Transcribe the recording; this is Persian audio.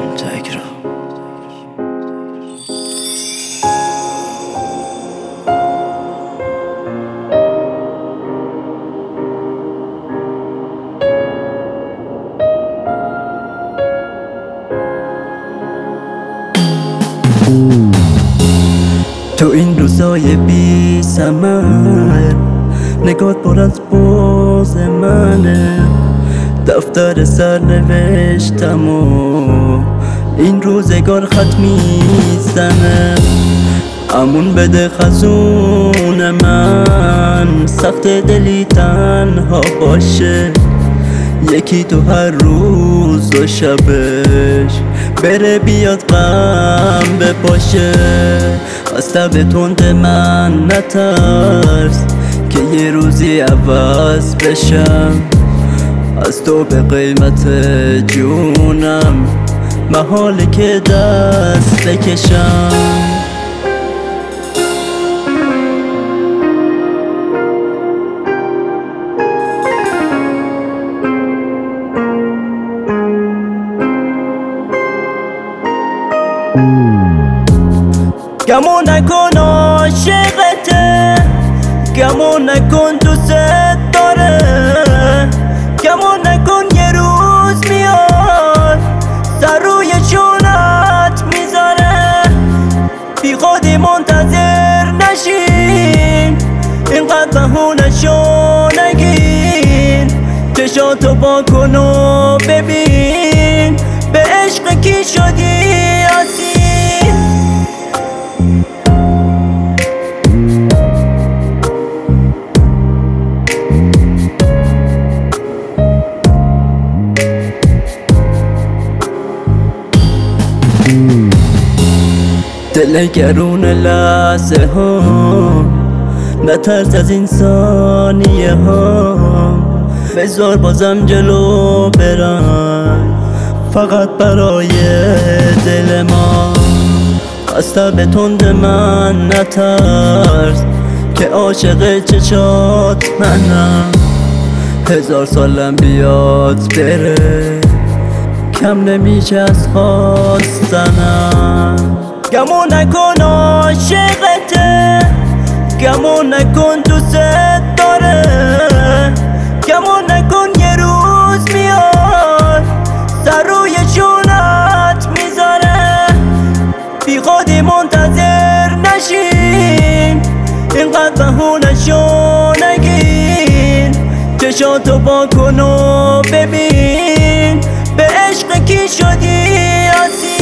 تگرا تو این روزای بی ثمر نگات پر از بغض منه، دفتر سرنوشتم و این روزگار خط میزنه. امون بده خزون من، سخت دلی تنها باشه، یکی تو هر روز و شبش بره بیاد غم بپاشه. از تب تند من نترس که یه روزی عوض بشم، از تو به قیمت جونم محاله که دست بکشم. گمون نکن عاشقته، گمون نکن دوست داره، گمون نکن یه روز میاد سر روی چونت میذاره. بی خودی منتظر نشین، اینقدر بهونشو نگین، چشاتو با کن و ببین به عشق کی شدی اسیر. دل گرون لحظه ها، نترس از این ثانیه ها، بذار بازم جلو برم فقط برای دل ما. از تب تند من نترس که عاشق چشات منم، 1000 سالم بیاد بره کم نمیشه از خواستنم. گمون نکن عاشقته، گمون نکن دوست داره، گمون نکن یه روز میاد سر روی چونت میذاره. بی خودی منتظر نشین، اینقدر بهونشو نگین، چشاتو با کن و ببین به عشق کی شدی اسیر.